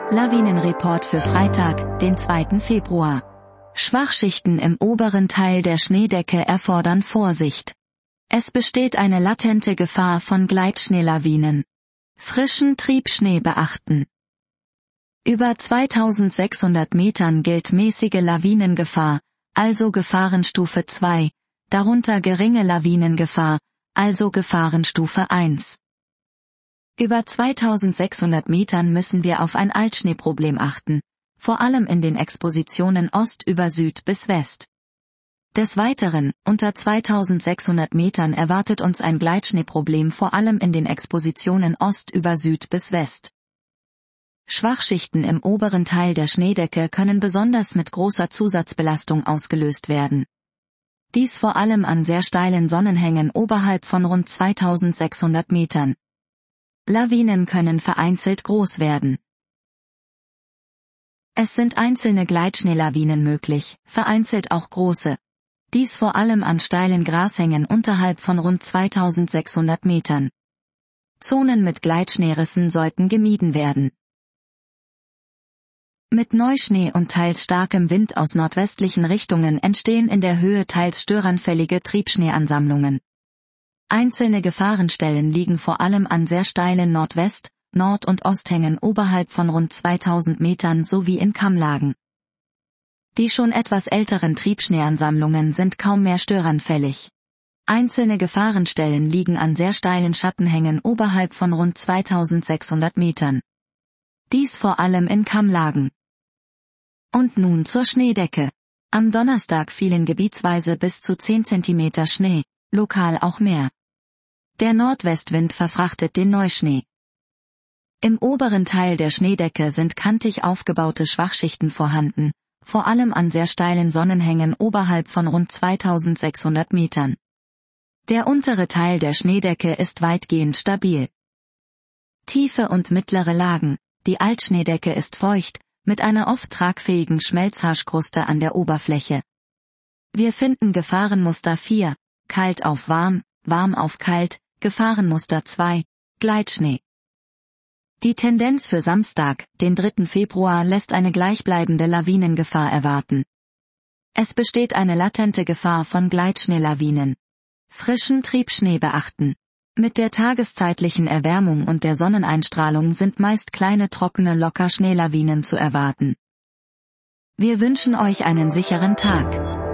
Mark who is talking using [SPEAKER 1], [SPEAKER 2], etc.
[SPEAKER 1] Lawinenreport für Freitag, den 2. Februar. Schwachschichten im oberen Teil der Schneedecke erfordern Vorsicht. Es besteht eine latente Gefahr von Gleitschneelawinen. Frischen Triebschnee beachten. Über 2600 Metern gilt mäßige Lawinengefahr, also Gefahrenstufe 2, darunter geringe Lawinengefahr, also Gefahrenstufe 1. Über 2600 Metern müssen wir auf ein Altschneeproblem achten, vor allem in den Expositionen Ost über Süd bis West. Des Weiteren, unter 2600 Metern erwartet uns ein Gleitschneeproblem vor allem in den Expositionen Ost über Süd bis West. Schwachschichten im oberen Teil der Schneedecke können besonders mit großer Zusatzbelastung ausgelöst werden. Dies vor allem an sehr steilen Sonnenhängen oberhalb von rund 2600 Metern. Lawinen können vereinzelt groß werden. Es sind einzelne Gleitschneelawinen möglich, vereinzelt auch große. Dies vor allem an steilen Grashängen unterhalb von rund 2600 Metern. Zonen mit Gleitschneerissen sollten gemieden werden. Mit Neuschnee und teils starkem Wind aus nordwestlichen Richtungen entstehen in der Höhe teils störanfällige Triebschneeansammlungen. Einzelne Gefahrenstellen liegen vor allem an sehr steilen Nordwest-, Nord- und Osthängen oberhalb von rund 2000 Metern sowie in Kammlagen. Die schon etwas älteren Triebschneeansammlungen sind kaum mehr störanfällig. Einzelne Gefahrenstellen liegen an sehr steilen Schattenhängen oberhalb von rund 2600 Metern. Dies vor allem in Kammlagen. Und nun zur Schneedecke. Am Donnerstag fielen gebietsweise bis zu 10 cm Schnee, lokal auch mehr. Der Nordwestwind verfrachtet den Neuschnee. Im oberen Teil der Schneedecke sind kantig aufgebaute Schwachschichten vorhanden, vor allem an sehr steilen Sonnenhängen oberhalb von rund 2600 Metern. Der untere Teil der Schneedecke ist weitgehend stabil. Tiefe und mittlere Lagen. Die Altschneedecke ist feucht, mit einer oft tragfähigen Schmelzhaarkruste an der Oberfläche. Wir finden Gefahrenmuster 4, kalt auf warm, warm auf kalt, Gefahrenmuster 2, Gleitschnee. Die Tendenz für Samstag, den 3. Februar, lässt eine gleichbleibende Lawinengefahr erwarten. Es besteht eine latente Gefahr von Gleitschneelawinen. Frischen Triebschnee beachten. Mit der tageszeitlichen Erwärmung und der Sonneneinstrahlung sind meist kleine trockene locker Schneelawinen zu erwarten. Wir wünschen euch einen sicheren Tag.